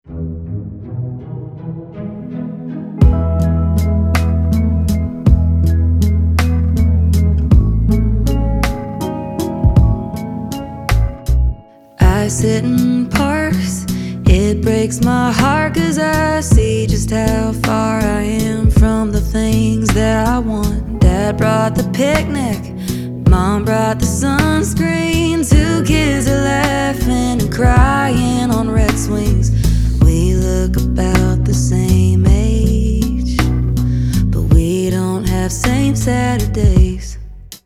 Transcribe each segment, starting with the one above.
I sit in parks, it breaks my heart 'cause I see just how far I am from the things that I want. Dad brought the picnic, Mom brought the sunscreen. 2 kids are laughing and crying on red swings. We look about the same age, but we don't have same Saturdays.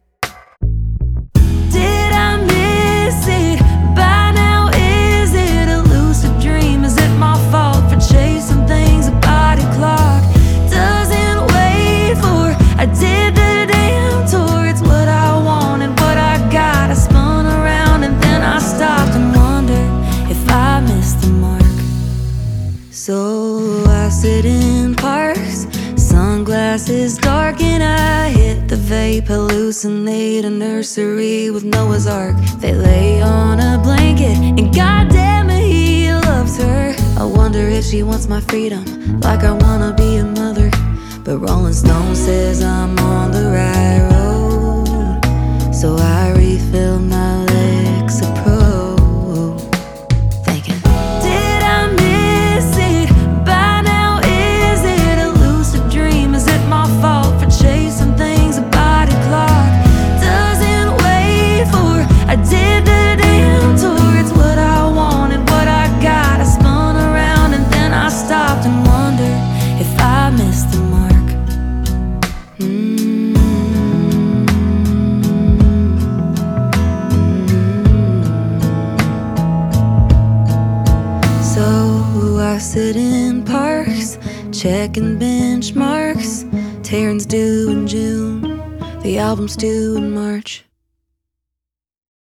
Did I miss it? By now, is it a lucid dream? Is it my fault for chasing things a body clock doesn't wait for? I did the damn tour, it's what I wanted, what I got. I spun around and then I stopped and wondered if I missed the mark. So I sit in parks, sunglasses dark, and I hit the vape, hallucinate a nursery with Noah's Ark. They lay on a blanket and goddamn it, he loves her. I wonder if she wants my freedom, like I wanna be a mother. But Rolling Stone says I'm on the right road, so I refill my Lexapro, thinking, did I miss it? By now, is it a lucid dream? Is it my fault for chasing things a body clock doesn't wait for? I did the damn tour, it's what I wanted, what I got. I spun around and then I stopped and wondered if I missed the mark. So I sit in parks, checking benchmarks. Taryn's due in June, the album's due in March.